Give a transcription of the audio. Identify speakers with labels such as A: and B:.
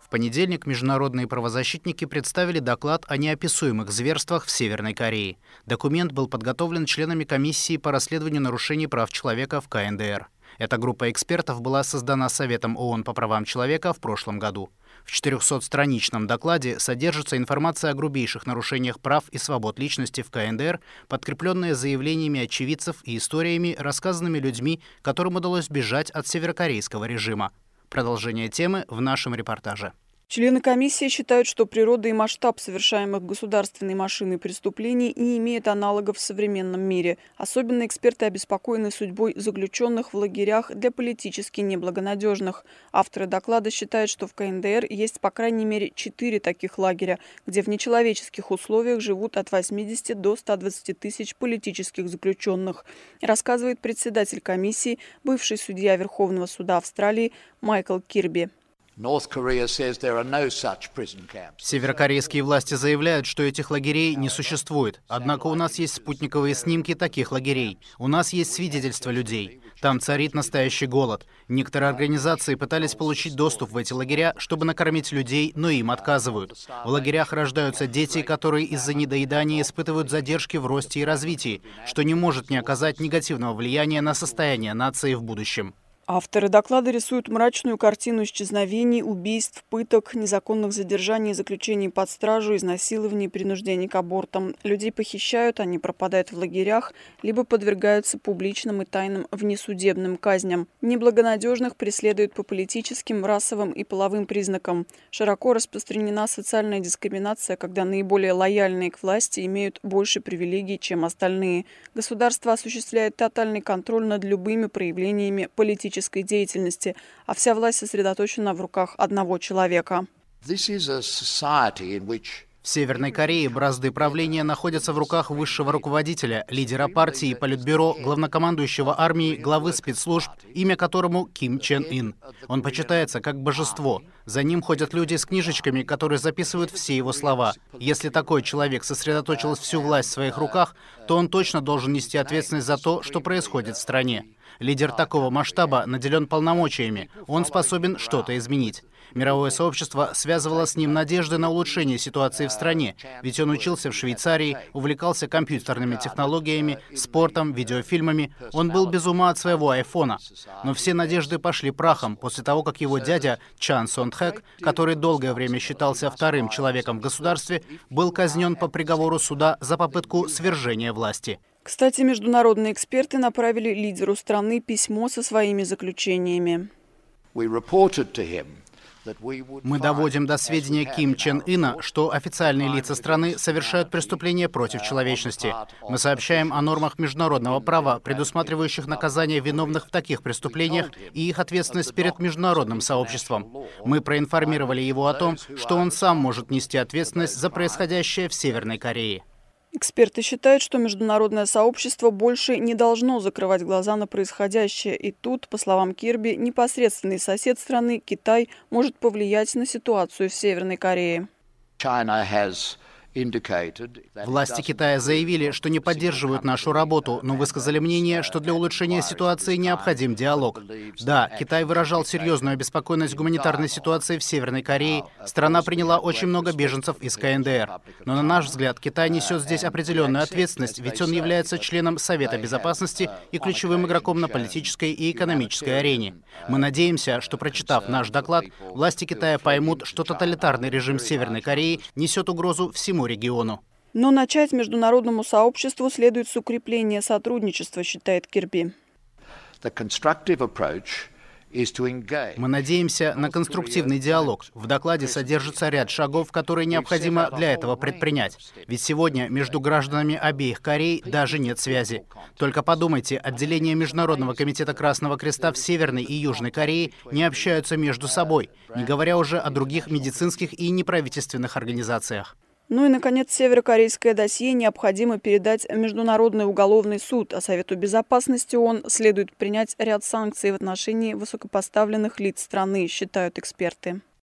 A: В понедельник международные правозащитники представили доклад о неописуемых зверствах в Северной Корее. Документ был подготовлен членами комиссии по расследованию нарушений прав человека в КНДР. Эта группа экспертов была создана Советом ООН по правам человека в прошлом году. В 400-страничном докладе содержится информация о грубейших нарушениях прав и свобод личности в КНДР, подкрепленная заявлениями очевидцев и историями, рассказанными людьми, которым удалось бежать от северокорейского режима. Продолжение темы в нашем репортаже.
B: Члены комиссии считают, что природа и масштаб совершаемых государственной машиной преступлений не имеют аналогов в современном мире. Особенно эксперты обеспокоены судьбой заключенных в лагерях для политически неблагонадежных. Авторы доклада считают, что в КНДР есть по крайней мере 4 таких лагеря, где в нечеловеческих условиях живут от 80 до 120 тысяч политических заключенных, рассказывает председатель комиссии, бывший судья Верховного суда Австралии Майкл Кирби.
A: Северокорейские власти заявляют, что этих лагерей не существует. Однако у нас есть спутниковые снимки таких лагерей. У нас есть свидетельства людей. Там царит настоящий голод. Некоторые организации пытались получить доступ в эти лагеря, чтобы накормить людей, но им отказывают. В лагерях рождаются дети, которые из-за недоедания испытывают задержки в росте и развитии, что не может не оказать негативного влияния на состояние нации в будущем.
B: Авторы доклада рисуют мрачную картину исчезновений, убийств, пыток, незаконных задержаний и заключений под стражу, изнасилований и принуждений к абортам. Людей похищают, они пропадают в лагерях, либо подвергаются публичным и тайным внесудебным казням. Неблагонадежных преследуют по политическим, расовым и половым признакам. Широко распространена социальная дискриминация, когда наиболее лояльные к власти имеют больше привилегий, чем остальные. Государство осуществляет тотальный контроль над любыми проявлениями политической деятельности, а вся власть сосредоточена в руках одного человека.
A: В Северной Корее бразды правления находятся в руках высшего руководителя, лидера партии, политбюро, главнокомандующего армии, главы спецслужб, имя которому Ким Чен Ын. Он почитается как божество. За ним ходят люди с книжечками, которые записывают все его слова. Если такой человек сосредоточил всю власть в своих руках, то он точно должен нести ответственность за то, что происходит в стране. Лидер такого масштаба наделен полномочиями. Он способен что-то изменить. Мировое сообщество связывало с ним надежды на улучшение ситуации в стране, ведь он учился в Швейцарии, увлекался компьютерными технологиями, спортом, видеофильмами. Он был без ума от своего айфона. Но все надежды пошли прахом после того, как его дядя Чан Сон Тхэк, который долгое время считался вторым человеком в государстве, был казнен по приговору суда за попытку свержения власти.
B: Кстати, международные эксперты направили лидеру страны письмо со своими заключениями.
A: Мы доводим до сведения Ким Чен Ына, что официальные лица страны совершают преступления против человечности. Мы сообщаем о нормах международного права, предусматривающих наказание виновных в таких преступлениях и их ответственность перед международным сообществом. Мы проинформировали его о том, что он сам может нести ответственность за происходящее в Северной Корее.
B: Эксперты считают, что международное сообщество больше не должно закрывать глаза на происходящее. И тут, по словам Кирби, непосредственный сосед страны, Китай, может повлиять на ситуацию в Северной Корее.
A: Власти Китая заявили, что не поддерживают нашу работу, но высказали мнение, что для улучшения ситуации необходим диалог. Да, Китай выражал серьезную обеспокоенность гуманитарной ситуации в Северной Корее. Страна приняла очень много беженцев из КНДР. Но, на наш взгляд, Китай несет здесь определенную ответственность, ведь он является членом Совета Безопасности и ключевым игроком на политической и экономической арене. Мы надеемся, что, прочитав наш доклад, власти Китая поймут, что тоталитарный режим Северной Кореи несет угрозу всему региону.
B: Но начать международному сообществу следует с укрепления сотрудничества, считает Кирби.
A: Мы надеемся на конструктивный диалог. В докладе содержится ряд шагов, которые необходимо для этого предпринять. Ведь сегодня между гражданами обеих Корей даже нет связи. Только подумайте, отделения Международного комитета Красного Креста в Северной и Южной Корее не общаются между собой, не говоря уже о других медицинских и неправительственных организациях.
B: Ну и, наконец, северокорейское досье необходимо передать в Международный уголовный суд, а Совету Безопасности ООН следует принять ряд санкций в отношении высокопоставленных лиц страны, считают эксперты.